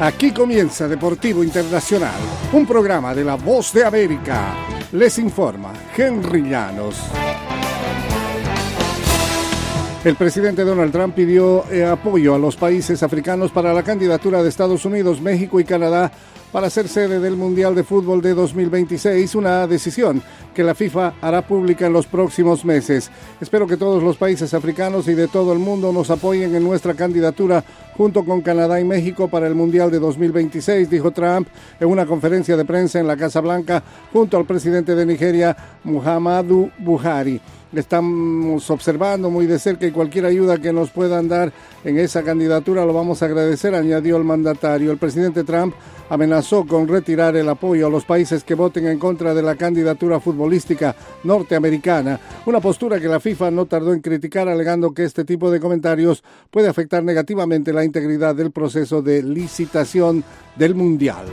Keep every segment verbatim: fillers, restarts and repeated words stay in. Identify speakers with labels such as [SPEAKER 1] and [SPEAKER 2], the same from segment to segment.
[SPEAKER 1] Aquí comienza Deportivo Internacional, un programa de La Voz de América. Les informa Henry Llanos. El presidente Donald Trump pidió eh, apoyo a los países africanos para la candidatura de Estados Unidos, México y Canadá para ser sede del Mundial de Fútbol de dos mil veintiséis, una decisión que la FIFA hará pública en los próximos meses. Espero que todos los países africanos y de todo el mundo nos apoyen en nuestra candidatura junto con Canadá y México para el Mundial de dos mil veintiséis, dijo Trump en una conferencia de prensa en la Casa Blanca junto al presidente de Nigeria, Muhammadu Buhari. Estamos observando muy de cerca y cualquier ayuda que nos puedan dar en esa candidatura lo vamos a agradecer, añadió el mandatario. El presidente Trump amenazó con retirar el apoyo a los países que voten en contra de la candidatura futbolística norteamericana, una postura que la FIFA no tardó en criticar, alegando que este tipo de comentarios puede afectar negativamente la integridad del proceso de licitación del Mundial.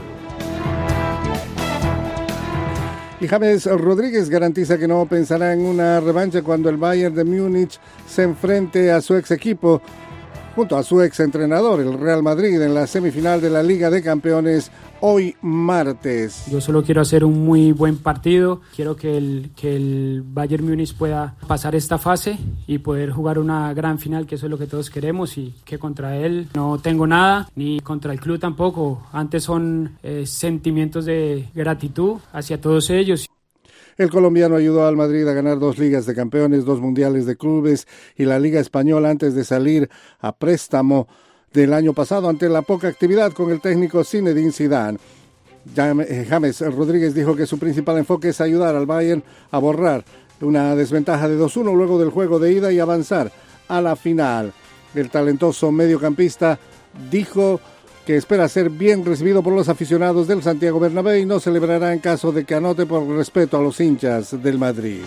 [SPEAKER 1] Y James Rodríguez garantiza que no pensará en una revancha cuando el Bayern de Múnich se enfrente a su ex equipo junto a su ex entrenador, el Real Madrid, en la semifinal de la Liga de Campeones hoy martes.
[SPEAKER 2] Yo solo quiero hacer un muy buen partido. Quiero que el, que el Bayern Múnich pueda pasar esta fase y poder jugar una gran final, que eso es lo que todos queremos, y que contra él no tengo nada, ni contra el club tampoco. Antes son eh, sentimientos de gratitud hacia todos ellos.
[SPEAKER 1] El colombiano ayudó al Madrid a ganar dos Ligas de Campeones, dos Mundiales de Clubes y la Liga Española antes de salir a préstamo del año pasado ante la poca actividad con el técnico Zinedine Zidane. James Rodríguez dijo que su principal enfoque es ayudar al Bayern a borrar una desventaja de dos uno luego del juego de ida y avanzar a la final. El talentoso mediocampista dijo que espera ser bien recibido por los aficionados del Santiago Bernabéu y no celebrará en caso de que anote por respeto a los hinchas del Madrid.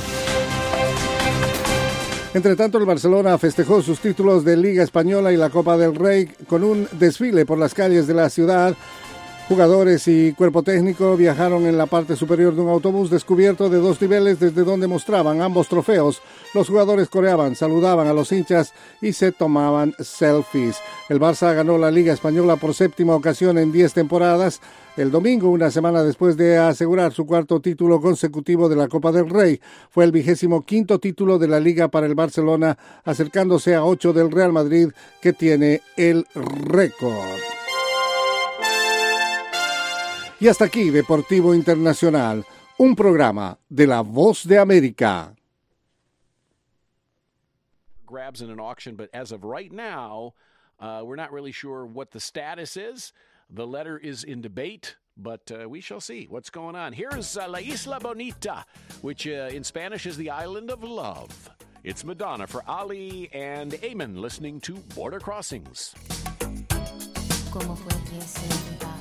[SPEAKER 1] Entre tanto, el Barcelona festejó sus títulos de Liga Española y la Copa del Rey con un desfile por las calles de la ciudad. Jugadores y cuerpo técnico viajaron en la parte superior de un autobús descubierto de dos niveles desde donde mostraban ambos trofeos. Los jugadores coreaban, saludaban a los hinchas y se tomaban selfies. El Barça ganó la Liga Española por séptima ocasión en diez temporadas. El domingo, una semana después de asegurar su cuarto título consecutivo de la Copa del Rey, fue el vigésimo quinto título de la Liga para el Barcelona, acercándose a ocho del Real Madrid, que tiene el récord. Y hasta aquí, Deportivo Internacional, un programa de La Voz de América.
[SPEAKER 3] Grabs in an auction, but as of right now, uh, we're not really sure what the status is. The letter is in debate, but uh, we shall see what's going on. Here's uh, La Isla Bonita, which uh, in Spanish is the island of love. It's Madonna for Ali and Eamon listening to Border Crossings.
[SPEAKER 4] ¿Cómo fue que se